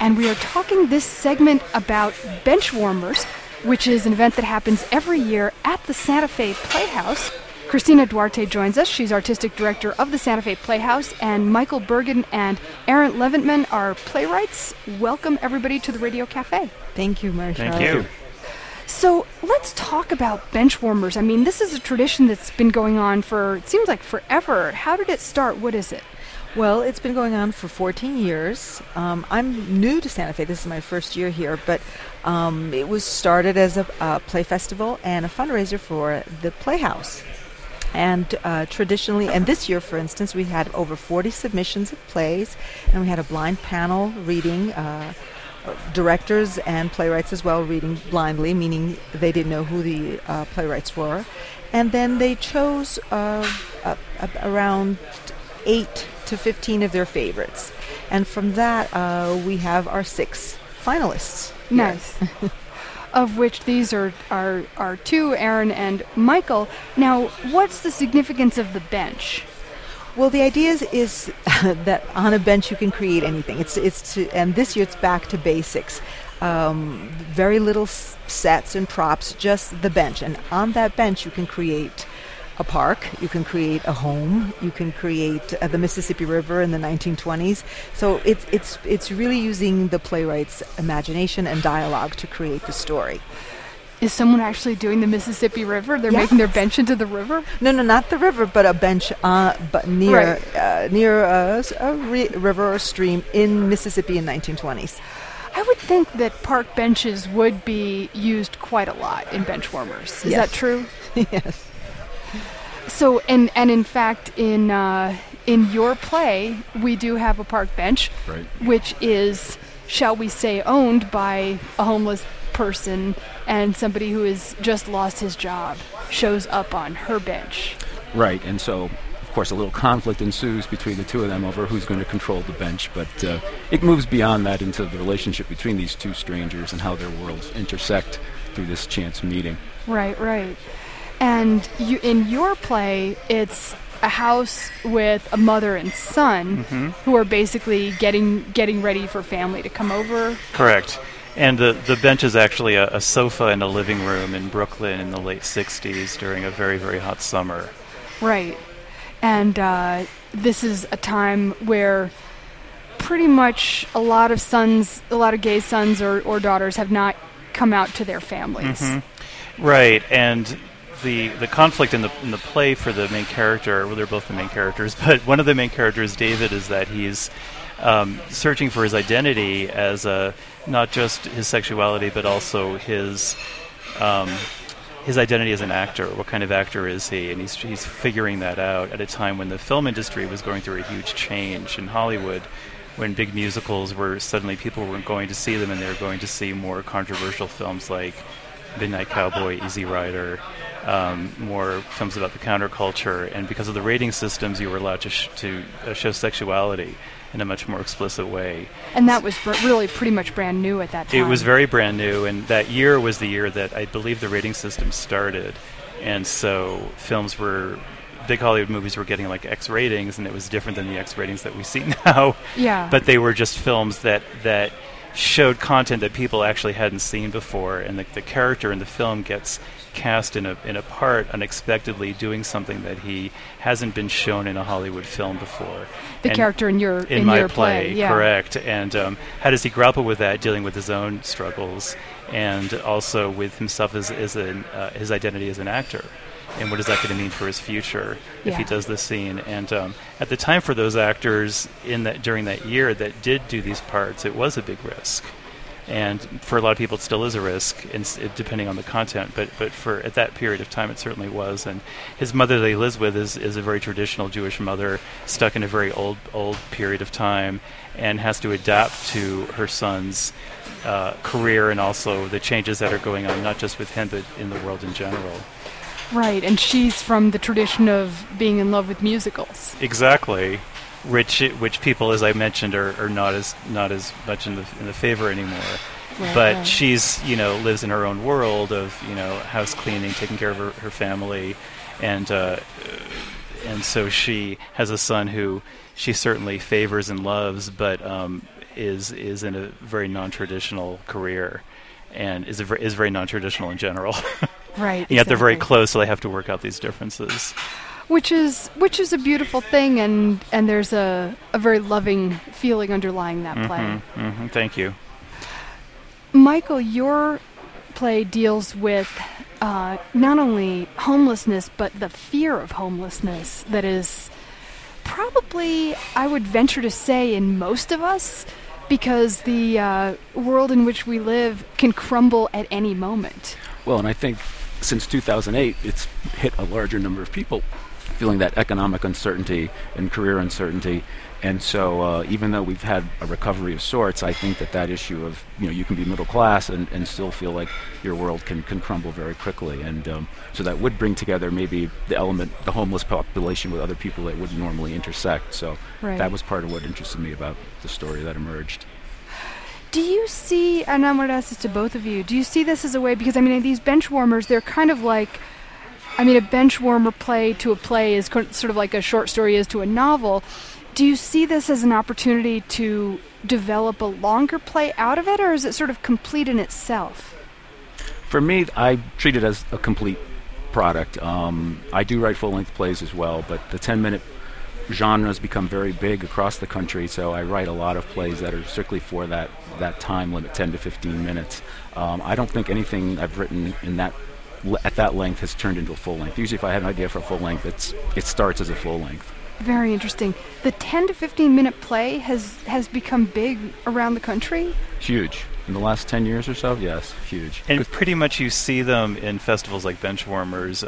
and we are talking this segment about bench warmers, which is an event that happens every year at the Santa Fe Playhouse. Christina Duarte joins us. She's artistic director of the Santa Fe Playhouse, and Michael Bergen and Aaron Leventman are playwrights. Welcome, everybody, to the Radio Cafe. Thank you, Marcia. Thank you. So let's talk about bench warmers. I mean, this is a tradition that's been going on for, it seems like forever. How did it start? What is it? Well, it's been going on for 14 years. I'm new to Santa Fe. This is my first year here, but it was started as a play festival and a fundraiser for the Playhouse. And traditionally, and this year, for instance, we had over 40 submissions of plays, and we had a blind panel reading, directors and playwrights as well reading blindly, meaning they didn't know who the playwrights were. And then they chose around 8 to 15 of their favorites. And from that, we have our 6 finalists. Nice. Of which these are two, Aaron and Michael. Now, what's the significance of the bench? Well, the idea is that on a bench you can create anything. And this year it's back to basics. Very little sets and props, just the bench. And on that bench you can create a park, you can create a home, you can create the Mississippi River in the 1920s. So it's really using the playwright's imagination and dialogue to create the story. Is someone actually doing the Mississippi River? They're making their bench into the river? No, not the river, but a bench but near a river or stream in Mississippi in 1920s. I would think that park benches would be used quite a lot in bench warmers. Is that true? Yes. So, and in fact, in your play, we do have a park bench, right, which is, shall we say, owned by a homeless person, and somebody who has just lost his job shows up on her bench. Right, and so, of course, a little conflict ensues between the two of them over who's going to control the bench, but it moves beyond that into the relationship between these two strangers and how their worlds intersect through this chance meeting. Right. And in your play, it's a house with a mother and son who are basically getting ready for family to come over. Correct. And the bench is actually a sofa in a living room in Brooklyn in the late 60s during a very, very hot summer. Right. And this is a time where pretty much a lot of gay sons or daughters have not come out to their families. Right. And the conflict in the play for the main character, well, they're both the main characters, but one of the main characters, David, is that he's searching for his identity as not just his sexuality, but also his identity as an actor. What kind of actor is he? And he's figuring that out at a time when the film industry was going through a huge change in Hollywood, when big musicals were suddenly people weren't going to see them, and they were going to see more controversial films like Midnight Cowboy, Easy Rider, more films about the counterculture. And because of the rating systems, you were allowed to show sexuality in a much more explicit way. And that was really pretty much brand new at that time. It was very brand new, and that year was the year that I believe the rating system started. And so big Hollywood movies were getting like X ratings, and it was different than the X ratings that we see now. Yeah. But they were just films that showed content that people actually hadn't seen before, and the character in the film gets cast in a part unexpectedly, doing something that he hasn't been shown in a Hollywood film before. The character in my your play, yeah. Correct. And how does he grapple with that, dealing with his own struggles, and also with himself as his identity as an actor? And what is that going to mean for his future if he does this scene? And at the time, for those actors during that year that did do these parts, it was a big risk. And for a lot of people, it still is a risk, depending on the content. But for at that period of time, it certainly was. And his mother that he lives with is a very traditional Jewish mother, stuck in a very old period of time, and has to adapt to her son's career and also the changes that are going on, not just with him, but in the world in general. Right, and she's from the tradition of being in love with musicals. Exactly, which people, as I mentioned, are not as much in the favor anymore. But she's, lives in her own world of, house cleaning, taking care of her family, and so she has a son who she certainly favors and loves, but is in a very non-traditional career, and is very non-traditional in general. Right. Yet they're very close, so they have to work out these differences. Which is a beautiful thing, and there's a very loving feeling underlying that play. Thank you. Michael, your play deals with not only homelessness, but the fear of homelessness that is probably, I would venture to say, in most of us, because the world in which we live can crumble at any moment. Well, and I think since 2008, it's hit a larger number of people feeling that economic uncertainty and career uncertainty. And so even though we've had a recovery of sorts, I think that issue of, you can be middle class and still feel like your world can crumble very quickly. And so that would bring together maybe the homeless population with other people that wouldn't normally intersect. So that was part of what interested me about the story that emerged. Do you see, and I'm going to ask this to both of you, do you see this as a way, because these bench warmers, they're kind of like, a bench warmer play to a play is sort of like a short story is to a novel. Do you see this as an opportunity to develop a longer play out of it, or is it sort of complete in itself? For me, I treat it as a complete product. I do write full-length plays as well, but the 10-minute genre has become very big across the country, so I write a lot of plays that are strictly for that time limit, 10 to 15 minutes. I don't think anything I've written at that length has turned into a full length. Usually if I have an idea for a full length, it starts as a full length. Very interesting. The 10 to 15 minute play has become big around the country? Huge. In the last 10 years or so, yes, huge. And pretty much you see them in festivals like Benchwarmers.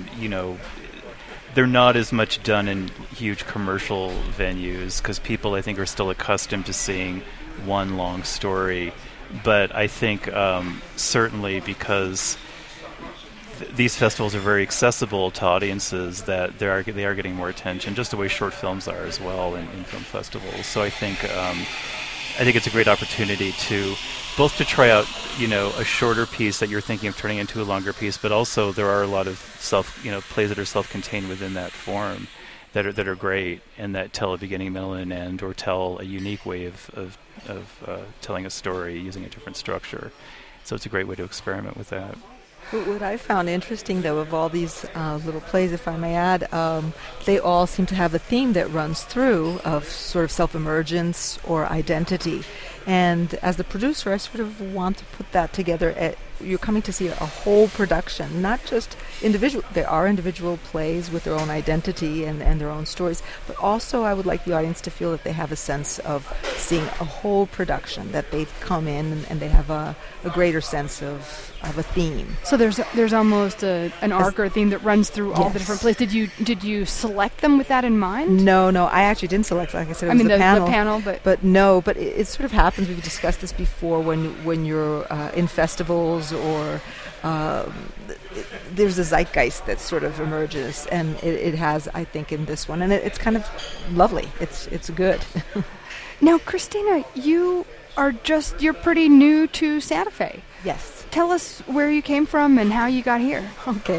They're not as much done in huge commercial venues because people, I think, are still accustomed to seeing one long story. But I think certainly because these festivals are very accessible to audiences, that they are getting more attention, just the way short films are as well in film festivals. So I think it's a great opportunity to both to try out a shorter piece that you're thinking of turning into a longer piece, but also there are a lot of plays that are self-contained within that form that are great and that tell a beginning, middle, and end, or tell a unique way of telling a story using a different structure. So it's a great way to experiment with that. What I found interesting, though, of all these little plays, if I may add, they all seem to have a theme that runs through of sort of self-emergence or identity. And as the producer, I sort of want to put that together. You're coming to see a whole production, not just individual. There are individual plays with their own identity and their own stories, but also I would like the audience to feel that they have a sense of seeing a whole production, that they've come in and they have a greater sense of a theme. So there's almost an arc or a theme that runs through all the different plays. Did you select them with that in mind? No, I actually didn't select. Like I said, it was the panel. But it sort of happens. We've discussed this before when you're in festivals or there's a zeitgeist that sort of emerges, and it has, I think, in this one, and it's kind of lovely. It's good. Now, Christina, you're pretty new to Santa Fe. Yes. Tell us where you came from and how you got here. Okay.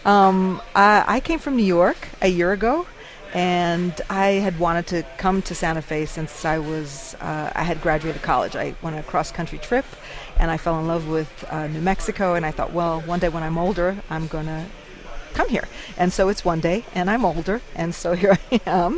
I came from New York a year ago, and I had wanted to come to Santa Fe since I had graduated college. I went on a cross-country trip, and I fell in love with New Mexico, and I thought, well, one day when I'm older, I'm going to come here. And so it's one day, and I'm older, and so here I am.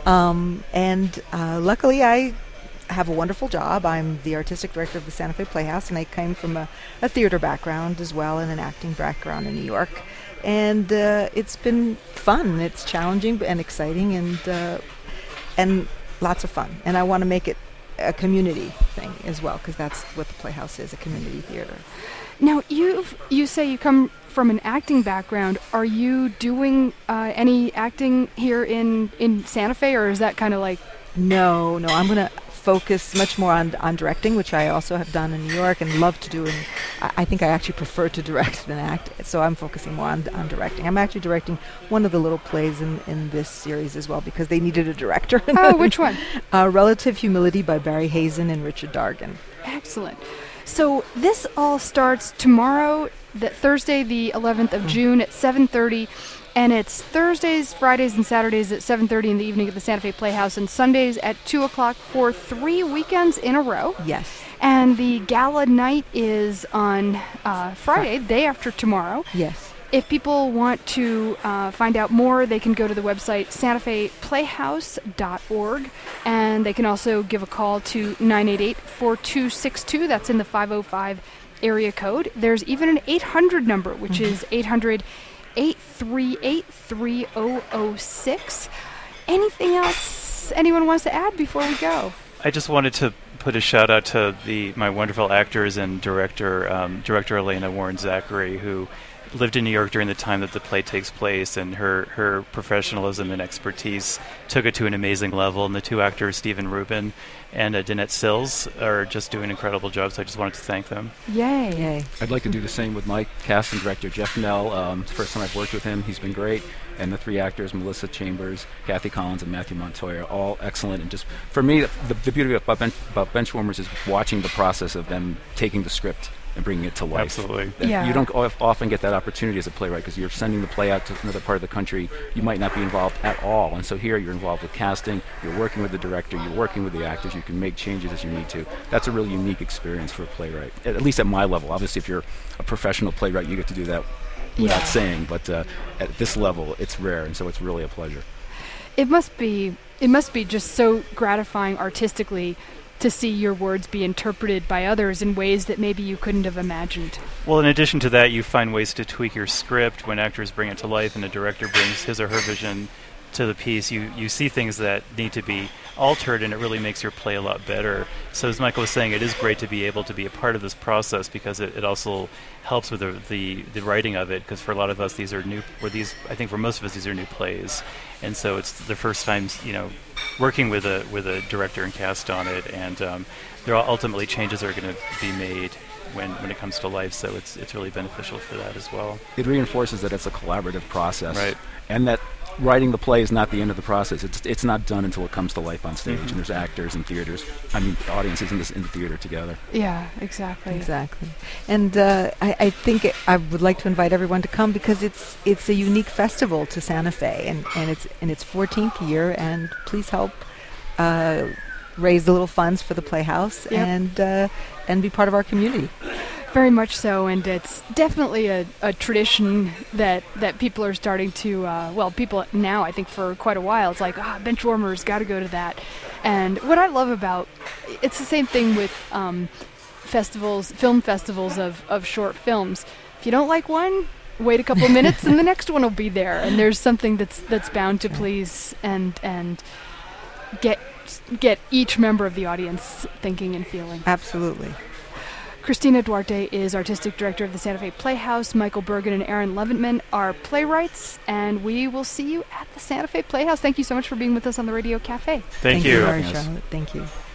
Luckily, I have a wonderful job. I'm the artistic director of the Santa Fe Playhouse, and I came from a theater background as well and an acting background in New York. And it's been fun. It's challenging and exciting and lots of fun. And I want to make it a community thing as well, because that's what the Playhouse is, a community theater. Now, you say you come from an acting background. Are you doing any acting here in Santa Fe, or is that kind of like... No, I'm going to focus much more on directing, which I also have done in New York and love to do, and I think I actually prefer to direct than act, so I'm focusing more on directing. I'm actually directing one of the little plays in this series as well, because they needed a director. Oh, which one? Relative Humility by Barry Hazen and Richard Dargan. Excellent. So this all starts tomorrow Thursday, the 11th of June at 7:30. And it's Thursdays, Fridays, and Saturdays at 7:30 in the evening at the Santa Fe Playhouse, and Sundays at 2 o'clock for 3 weekends in a row. Yes. And the gala night is on Friday, day after tomorrow. Yes. If people want to find out more, they can go to the website santafeplayhouse.org, and they can also give a call to 988-4262. That's in the 505 area code. There's even an 800 number, which is 800-838-3006. Anything else anyone wants to add before we go? I just wanted to put a shout out to my wonderful actors and director Elena Warren Zachary, who lived in New York during the time that the play takes place, and her professionalism and expertise took it to an amazing level. And the two actors, Stephen Rubin and Danette Sills, are just doing incredible jobs. So I just wanted to thank them. Yay. Yay. I'd like to do the same with my casting director, Jeff Nell. It's the first time I've worked with him. He's been great. And the three actors, Melissa Chambers, Kathy Collins, and Matthew Montoya, all excellent. And just, for me, the beauty about Benchwarmers is watching the process of them taking the script and bringing it to life. Absolutely. Yeah. You don't often get that opportunity as a playwright, because you're sending the play out to another part of the country. You might not be involved at all. And so here you're involved with casting, you're working with the director, you're working with the actors, you can make changes as you need to. That's a really unique experience for a playwright, at least at my level. Obviously, if you're a professional playwright, you get to do that without saying, but at this level, it's rare, and so it's really a pleasure. It must be just so gratifying artistically to see your words be interpreted by others in ways that maybe you couldn't have imagined. Well, in addition to that, you find ways to tweak your script when actors bring it to life and the director brings his or her vision to the piece. You see things that need to be altered, and it really makes your play a lot better. So as Michael was saying, it is great to be able to be a part of this process, because it also helps with the writing of it, because for a lot of us these are new, I think for most of us these are new plays, and so it's the first time working with a director and cast on it, and there are ultimately changes that are going to be made when it comes to life, so it's really beneficial for that as well. It reinforces that it's a collaborative process, right? And that writing the play is not the end of the process. It's not done until it comes to life on stage, and there's actors and audiences in the theater together. Yeah, exactly. Exactly. And I think I would like to invite everyone to come, because it's a unique festival to Santa Fe, and it's in its 14th year, and please help raise the little funds for the Playhouse, and be part of our community. Very much so, and it's definitely a tradition that people are starting to, people now, I think for quite a while, it's like, Benchwarmers, got to go to that. And what I love about, it's the same thing with film festivals of short films. If you don't like one, wait a couple of minutes and the next one will be there, and there's something that's bound to please and get each member of the audience thinking and feeling. Absolutely. Christina Duarte is Artistic Director of the Santa Fe Playhouse. Michael Bergen and Aaron Leventman are playwrights, and we will see you at the Santa Fe Playhouse. Thank you so much for being with us on the Radio Cafe. Thank you. Charlotte. Thank you.